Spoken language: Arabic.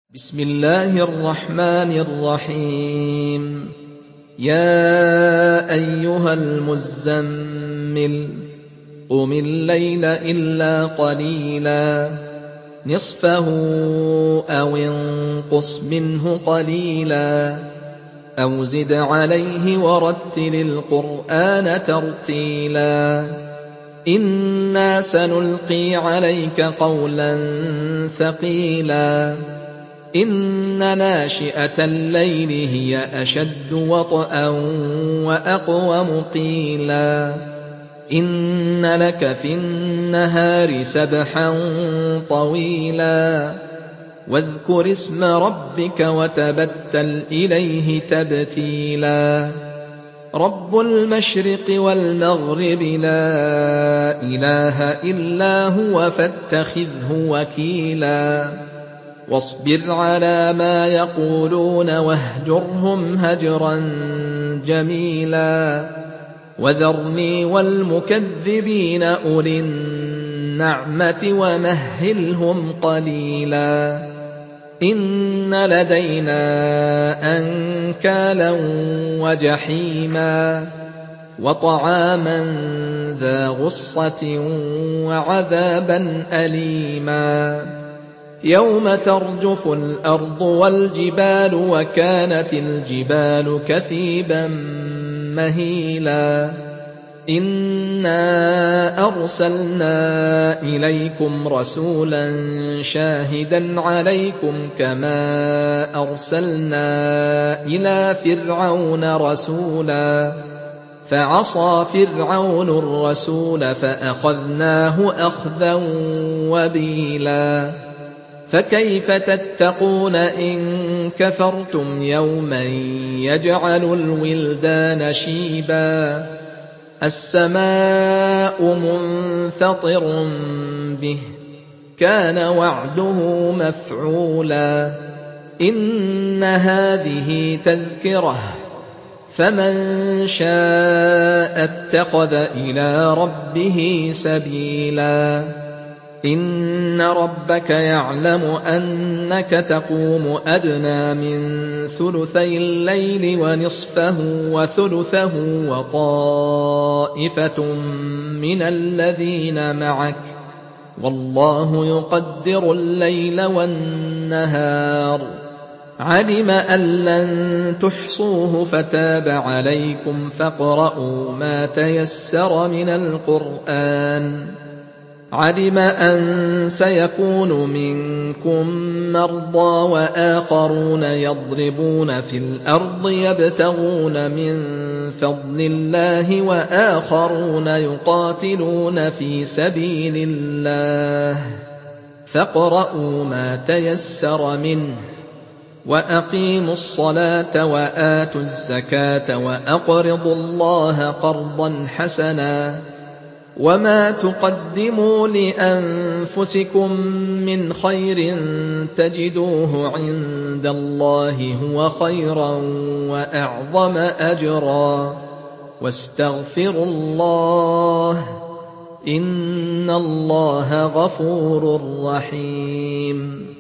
بسم الله الرحمن الرحيم يا أيها المزمل قم الليل إلا قليلا نصفه أو انقص منه قليلا أو زد عليه ورتل القرآن ترتيلا إنا سنلقي عليك قولا ثقيلا إن ناشئة الليل هي أشد وطئا وأقوم قيلا إن لك في النهار سبحا طويلا واذكر اسم ربك وتبتل إليه تبتيلا رب المشرق والمغرب لا إله إلا هو فاتخذه وكيلا واصبر على ما يقولون واهجرهم هجرا جميلا وذرني والمكذبين أولي النعمة ومهلهم قليلا إن لدينا أنكالا وجحيما وطعاما ذا غصة وعذابا أليما يوم ترجف الأرض والجبال وكانت الجبال كثيبا مهيلا إنا أرسلنا إليكم رسولا شاهدا عليكم كما أرسلنا إلى فرعون رسولا فعصى فرعون الرسول فأخذناه أخذا وبيلا فكيف تتقون إن كفرتم يوما يجعل الولدان شيبا السماء منفطر به كان وعده مفعولا إن هذه تذكرة فمن شاء اتخذ إلى ربه سبيلا إن ربك يعلم أنك تقوم أدنى من ثلثي الليل ونصفه وثلثه وطائفة من الذين معك والله يقدر الليل والنهار علم أن لن تحصوه فتاب عليكم فاقرؤوا ما تيسر من القرآن علم أن سيكون منكم مرضى وآخرون يضربون في الأرض يبتغون من فضل الله وآخرون يقاتلون في سبيل الله فاقرؤوا ما تيسر منه وأقيموا الصلاة وآتوا الزكاة وأقرضوا الله قرضا حسنا وما تقدموا لأنفسكم من خير تجدوه عند الله هو خيرا وأعظم أجرا واستغفروا الله إن الله غفور رحيم